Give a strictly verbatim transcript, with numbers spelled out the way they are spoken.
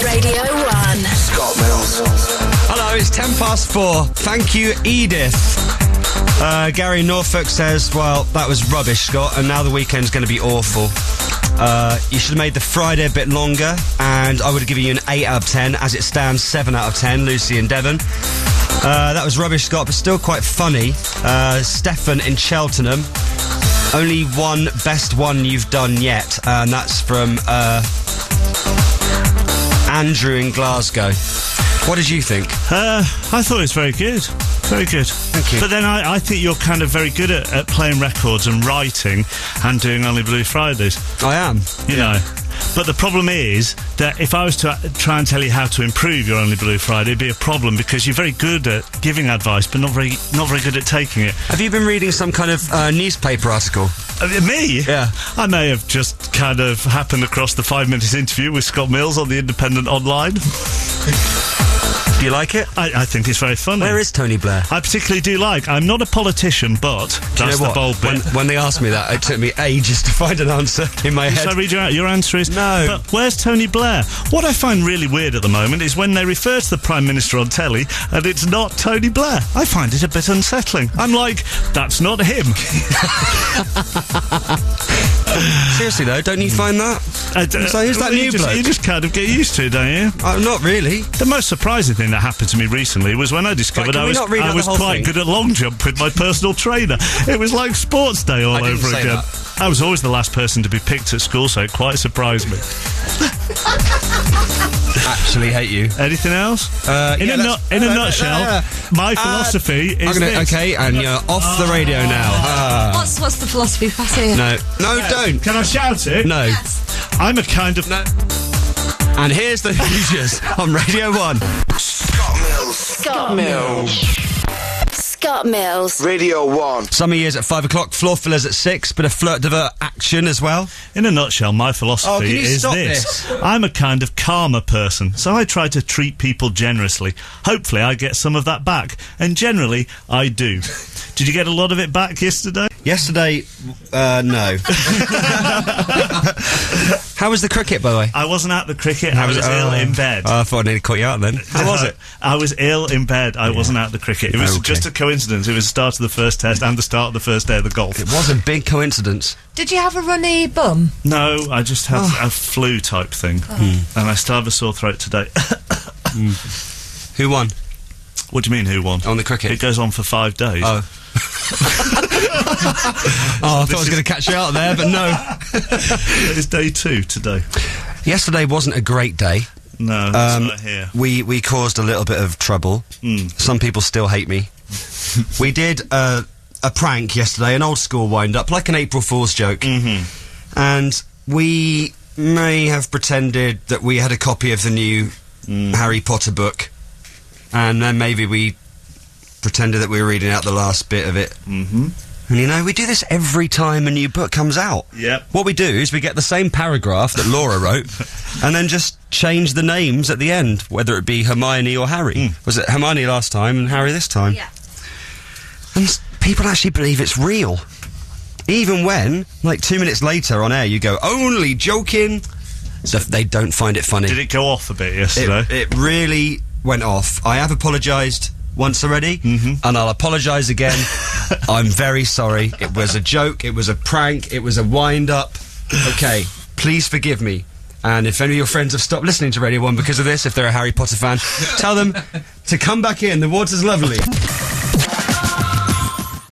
Radio one. Scott Mills. Hello, it's ten past four. Thank you, Edith. Uh, Gary Norfolk says, well, that was rubbish, Scott, and now the weekend's going to be awful. Uh, you should have made the Friday a bit longer, and I would have given you an eight out of ten. As it stands, seven out of ten, Lucy and Devon. Uh, that was rubbish, Scott, but still quite funny. Uh, Stefan in Cheltenham. Only one best one you've done yet, and that's from uh, Andrew in Glasgow. What did you think? Uh, I thought it was very good. Very good. Thank you. But then I, I think you're kind of very good at, at playing records and writing and doing Only Blue Fridays. I am. You yeah. know. But the problem is that if I was to try and tell you how to improve your Only Blue Friday, it'd be a problem because you're very good at giving advice, but not very not very good at taking it. Have you been reading some kind of uh, newspaper article? Uh, me? Yeah. I may have just kind of happened across the five minutes interview with Scott Mills on the Independent Online. Do you like it? I, I think it's very funny. Where is Tony Blair? I particularly do like. I'm not a politician, but do that's you know the bold when, bit. when they asked me that, it took me ages to find an answer in my head. Shall I read you out? Your answer is no. But where's Tony Blair? What I find really weird at the moment is when they refer to the Prime Minister on telly and it's not Tony Blair. I find it a bit unsettling. I'm like, that's not him. Seriously though, don't you find that? Uh, d- so who's that you new just, bloke? You just kind of get used to it, don't you? Uh, not really. The most surprising thing that happened to me recently was when I discovered right, I was, I was quite thing? good at long jump with my personal trainer. It was like sports day all I didn't over say again. That. I was always the last person to be picked at school, so it quite surprised me. Actually hate you. Anything else? Uh, in yeah, a, nu- in a uh, nutshell, uh, my uh, philosophy is I'm gonna, this. Okay, and you're off the radio now. Ah. What's what's the philosophy? Pass it. No, no, Yeah. don't. Can I shout it? No. Yes. I'm a kind of... No. And here's the Hoosiers on Radio one. Scott Mills. Scott Mills. Scott Mills. Radio one. Summer years at five o'clock, floor fillers at six, bit of flirt divert action as well. In a nutshell, my philosophy Oh, can you is stop this. this? I'm a kind of karma person, so I try to treat people generously. Hopefully I get some of that back, and generally I do. Did you get a lot of it back yesterday? Yesterday, uh, no. How was the cricket, by the way? I wasn't at the cricket, I was, was it? ill Oh. in bed. Oh, I thought I nearly caught you out then. How was it? I was ill in bed, I yeah. wasn't at the cricket. It was Okay. just a coincidence. It was the start of the first test and the start of the first day of the golf. It was a big coincidence. Did you have a runny bum? No, I just had Oh. a flu type thing. Oh. And I still have a sore throat today. mm. Who won? What do you mean, who won? On the cricket? It goes on for five days. Oh. oh, I thought I was going to catch you out there, but no. It's day two today. Yesterday wasn't a great day. No, that's um, not here. We, we caused a little bit of trouble. Mm. Some people still hate me. We did uh, a prank yesterday, an old school wind-up, like an April Fool's joke. Mm-hmm. And we may have pretended that we had a copy of the new mm. Harry Potter book. And then maybe we pretended that we were reading out the last bit of it. Mm-hmm. And you know, we do this every time a new book comes out. Yep. What we do is we get the same paragraph that Laura wrote and then just change the names at the end, whether it be Hermione or Harry. Mm. Was it Hermione last time and Harry this time? Yeah. And s- people actually believe it's real. Even when, like two minutes later on air, you go, only joking. So they don't find it funny. Did it go off a bit yesterday? It, it really went off. I have apologised once already, mm-hmm. and I'll apologise again. I'm very sorry. It was a joke, it was a prank, it was a wind-up. Okay, please forgive me. And if any of your friends have stopped listening to Radio one because of this, if they're a Harry Potter fan, tell them to come back in. The water's lovely.